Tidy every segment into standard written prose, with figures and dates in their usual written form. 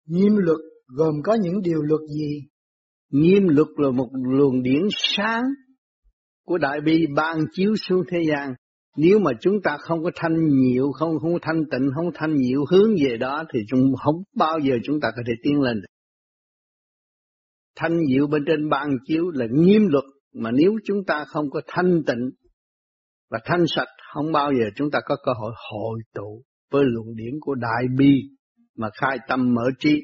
Nghiêm luật gồm có những điều luật gì? Nghiêm luật là một luồng điển sáng của Đại Bi ban chiếu xuống thế gian. Nếu mà chúng ta không có thanh nhiệu, không thanh tịnh, không thanh nhiệu hướng về đó thì không bao giờ chúng ta có thể tiến lên được. Thanh nhiệu bên trên ban chiếu là nghiêm luật, mà nếu chúng ta không có thanh tịnh và thanh sạch, không bao giờ chúng ta có cơ hội hội tụ với luồng điển của Đại Bi mà khai tâm mở trí.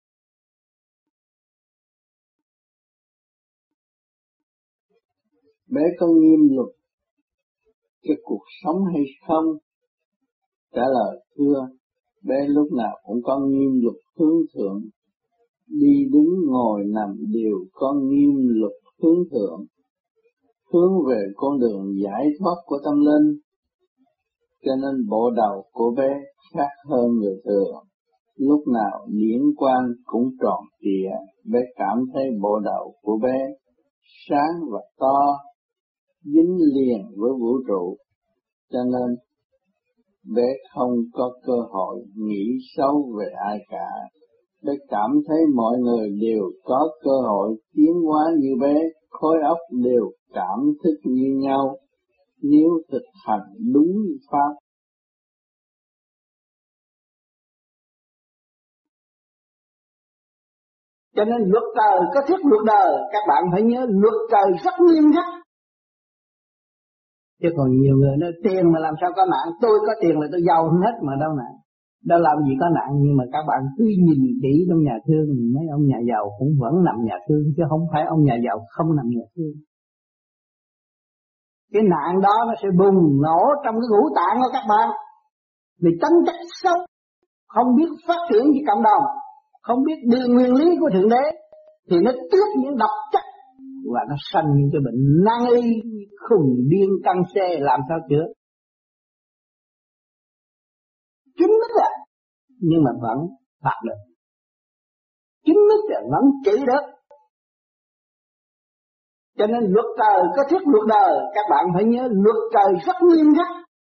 Bé có nghiêm luật cho cuộc sống hay không? Trả lời thưa, bé lúc nào cũng có nghiêm luật hướng thượng. Đi đứng ngồi nằm đều có nghiêm luật hướng thượng, hướng về con đường giải thoát của tâm linh. Cho nên bộ đầu của bé khác hơn người thường. Lúc nào điển quang cũng tròn trịa, bé cảm thấy bộ đầu của bé sáng và to, dính liền với vũ trụ. Cho nên bé không có cơ hội nghĩ xấu về ai cả. Bé cảm thấy mọi người đều có cơ hội tiến hóa như bé, khối óc đều cảm thức như nhau nếu thực hành đúng pháp. Cho nên luật trời có thiết luật đời, các bạn phải nhớ luật trời rất nghiêm khắc. Chứ còn nhiều người nói tiền mà làm sao có nạn, tôi có tiền là tôi giàu hết mà đâu nạn. Đâu làm gì có nạn, nhưng mà các bạn cứ nhìn kỹ trong nhà thương, mấy ông nhà giàu cũng vẫn nằm nhà thương, chứ không phải ông nhà giàu không nằm nhà thương. Cái nạn đó nó sẽ bùng nổ trong cái ngũ tạng của các bạn. Vì tính chất xấu, không biết phát triển với cộng đồng, không biết đưa nguyên lý của Thượng Đế, thì nó tước những độc chất và nó sanh những cái bệnh nan y, khùng điên căng xe, làm sao chữa? Chính đức là, nhưng mà vẫn phạt được. Chính đức là vẫn trị được. Cho nên luật trời có thiết luật đời, các bạn phải nhớ luật trời rất nghiêm khắc.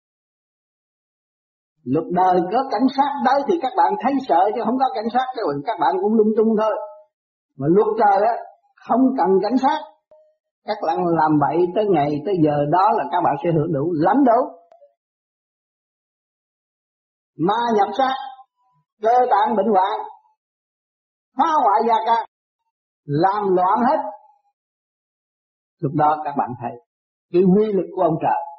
Luật đời có cảnh sát đấy thì các bạn thấy sợ, chứ không có cảnh sát các bạn cũng lung tung thôi. Mà luật trời á không cần cảnh sát. Các bạn làm bậy tới ngày tới giờ đó là các bạn sẽ hưởng đủ, lãnh đủ. Ma nhập sát, cơ tạng bệnh hoạn, phá hoại gia ca, làm loạn hết. Lúc đó các bạn thấy cái quy lực của ông trời.